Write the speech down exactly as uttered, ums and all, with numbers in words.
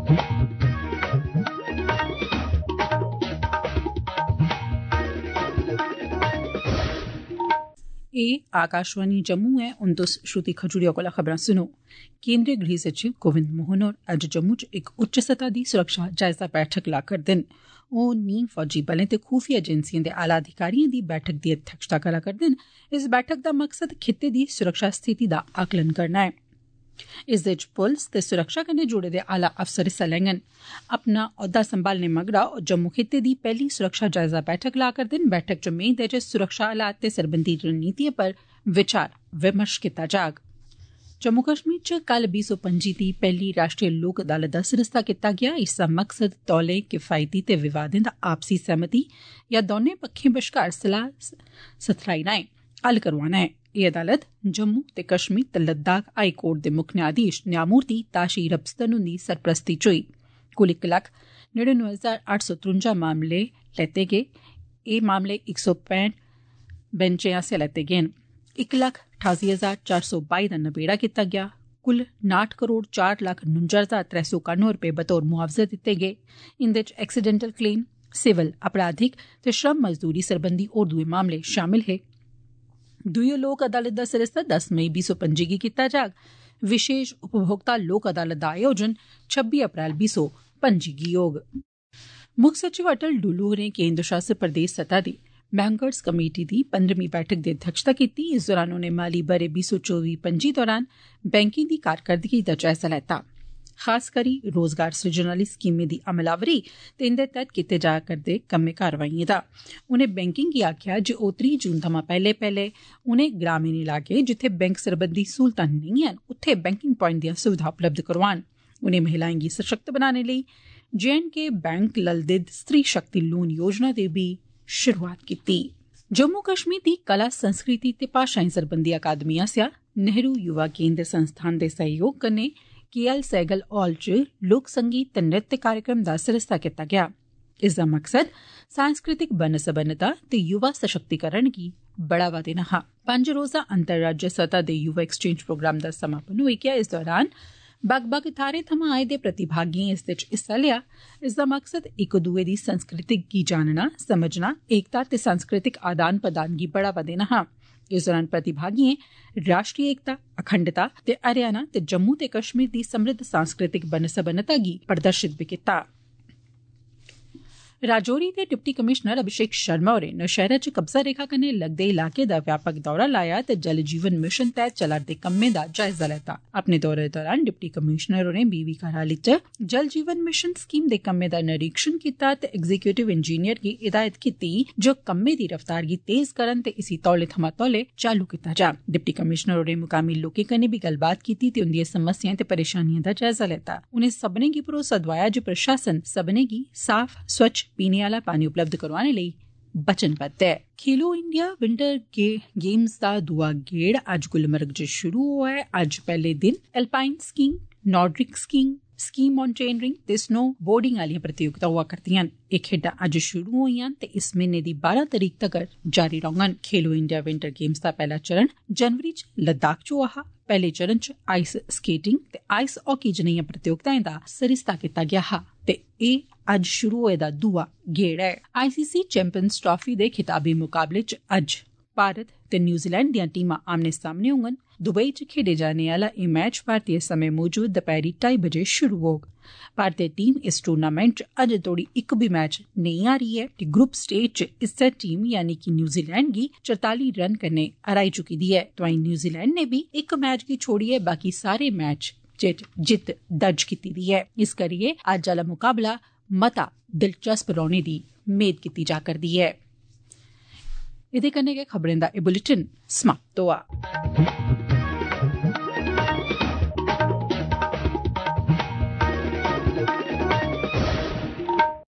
एह् आकाशवाणी जम्मू ऐ। हुन तुस श्रुति खजूरिया कोला खबरां सुनो। केंद्रीय गृह सचिव गोविंद मोहन होर अज्ज जम्मू च इक उच्च सतह दी सुरक्षा जायजा बैठक ला करदे न। ओह नीम फौजी बलें ते खुफिया एजेंसिएं दे आला अधिकारिएं दी बैठक दी अध्यक्षता करा करदे न। इस बैठक दा मकसद खित्ते दी सुरक्षा स्थिति दा आकलन करना ऐ। इसदे च पुलस ते सुरक्षा कन्नै जुड़े दे आला अफसर हिस्सा लैङन। अपना औह्दा संभालने मगरा जम्मू खित्ते दी पैह्ली सुरक्षा जायजा बैठक ला करदे न। बैठक च मेद ऐ जे सुरक्षा हालात ते सरबंधी रणनीतिएं पर विचार विमर्श कीता जाग। जम्मू कश्मीर च कल बीह् सौ पंजी दी पैह्ली राष्ट्रीय लोक अदालत दा सरिस्ता कीता गेआ। इसदा मकसद तौले, किफायती ते विवादें दा आपसी सहमति या दौनें पक्खें बश्कार सलाह सथराई राएं हल करोआना ऐ। एह् अदालत जम्मू ते कश्मीर ते लद्दाख हाई कोर्ट दे मुक्ख न्यायाधीश न्यायमूर्ति ताशीर अफसर हुंदी सरपरस्ती च होई। कुल इक लक्ख नड़िनवे हजार अट्ठ सौ त्रुंजा मामले लैते गे। एह् मामले इक सौ पैंठ बैंचें आसेआ लैते गे न। इक लक्ख ठासी हजार चार सौ बाई दा नबेड़ा कीता गेआ। कुल नाठ करोड़ चार लक्ख नुंजा हजार त्रै सौ कानुए रपे बतौर मुआवजे दित्ते गे। इंदे च एक्सीडेंटल क्लेम, सिविल, आपराधिक ते श्रम मजदूरी सरबंधी होर दुए मामले शामिल हे। दुई लोक अदालत दा सरिस्ता दस मई बीह् सौ पंजी गी कीता जाग। विशेष उपभोक्ता लोक अदालत दा आयोजन छब्बी अप्रैल बीह् सौ पंजी गी होग। मुक्ख सचिव अटल डुल्लू होरें केंद्र शासित प्रदेश सतह दी बैंकर्स कमेटी दी पंदरमीं बैठक दी अध्यक्षता कीती। इस दौरान उनें माली ब'रे बीह् सौ चौबी पंजी दौरान बैंकें दी कारकरदगी दा जायजा लैता। खास करी रोजगार सृजन आली स्कीमें दी अमलावरी ते इंदे तैह्त कीते जा करदे कम्में कारवाइएं दा। उनें बैंकें गी आखेआ जे ओह् त्रीह् जून थमां पैह्ले पैह्ले उनें ग्रामीण इलाकें जित्थै बैंक सरबंधी सहूलतां नेईं हैन उत्थै बैंकिंग प्वाइंट दियां सुविधां उपलब्ध करोआन। उनें महिलाएं गी सशक्त बनाने लेई जे एंड के बैंक ललदिद स्त्री शक्ति लोन योजना दी बी शुरुआत कीती। जम्मू कश्मीर दी कला संस्कृति ते भाषाएं सरबंधी अकादमी आसेआ नेहरू युवा केंद्र संस्थान दे सहयोग कन्नै के एल सैगल हाल च लोक संगीत ते नृत्य कार्यक्रम दा सरिस्ता कीता गेआ। इसदा मकसद सांस्कृतिक बनसबनता ते युवा सशक्तिकरण गी बढ़ावा देना हा। पंज रोजा अंतर्राज्य सतह दे युवा एक्सचेंज प्रोग्राम दा समापन होई गेआ। इस दौरान बक्ख बक्ख थाहरें थमां आए दे प्रतिभागिएं इसदे च हिस्सा लेआ। इसदा मकसद इक दुए दी संस्कृति गी जानना, समझना, एकता ते सांस्कृतिक आदान प्रदान गी बढ़ावा देना हा। इस दौरान प्रतिभागिएं राष्ट्रीय एकता, अखंडता ते हरियाणा ते जम्मू ते कश्मीर दी समृद्ध सांस्कृतिक बनसबनता गी प्रदर्शित बी कीता। राजौरी दे डिप्टी कमिशनर अभिषेक शर्मा होरें नौशहरा च कब्जा रेखा कन्नै लगदे इलाके दा व्यापक दौरा लाया ते जल जीवन मिशन तैह्त चला'रदे कम्में दा जायजा लैता। अपने दौरे दौरान डिप्टी कमिशनर होरें बीबी घराली च जल जीवन मिशन स्कीम दे कम्में दा निरीक्षण कीता ते एग्जीक्यूटिव इंजीनियर गी हिदायत कीती जे ओह् कम्में दी रफ्तार गी तेज करन ते इसी तौले थमां तौले चालू कीता जा। डिप्टी कमिशनर होरें मुकामी लोकें कन्नै बी गल्लबात कीती ते उंदिएं समस्याएं ते परेशानिएं दा जायजा लैता। उनें सब्भनें गी भरोसा दोआया जे प्रशासन सब्भनें गी साफ, स्वच्छ पीने आह्ला पानी उपलब्ध करोआने लेई वचनबद्ध ऐ। खेलो इंडिया विंटर गे गेम्स दा दूआ गेड़ अज्ज गुलमर्ग च शुरू होआ ऐ। अज्ज पैह्ले दिन alpine skiing, Nordic skiing, ski mountaineering ते स्नो बोर्डिंग आह्लियां प्रतियोगितां होआ करदियां न। एह् खेड्डां अज्ज शुरू होईयां ते इस म्हीने दी बारां तरीक तगर जारी रौह्ङन। खेलो इंडिया विंटर गेम्स दा पैह्ला चरण जनवरी च लद्दाख च होआ हा। पैह्ले चरण च आइस स्केटिंग ते आइस हॉकी जनेहियां प्रतियोगिताएं दा सरिस्ता कीता गेआ हा ते एह् अज्ज शुरू होए दा दूआ गेड़ ऐ। आईसीसी चैंपियंस ट्राफी दे खिताबी मुकाबले च अज्ज भारत ते न्यूजीलैंड दियां टीमां आमने सामने होङन। दुबई च खेडे जाने आह्ला एह् मैच भारतीय समें मूजब दपैह्री ढाई बजे शुरू होग। भारतीय टीम इस टूर्नामेंट च अजें तोड़ी इक बी मैच नेईं हारी ऐ ते ग्रुप स्टेज च इस्सै टीम यानी कि न्यूजीलैंड गी चरताली रन कन्नै हराई चुकी दी ऐ। तोआईं न्यूजीलैंड ने बी इक मैच गी छोड़ियै बाकी सारे मैच च जित्त दर्ज कीती दी ऐ। इस करियै अज्ज आह्ला मुकाबला मता दिलचस्प रौह्ने दी मेद कीती जा करदी ऐ। एह्दे कन्नै गै खबरें दा एह् बुलेटिन समाप्त होआ।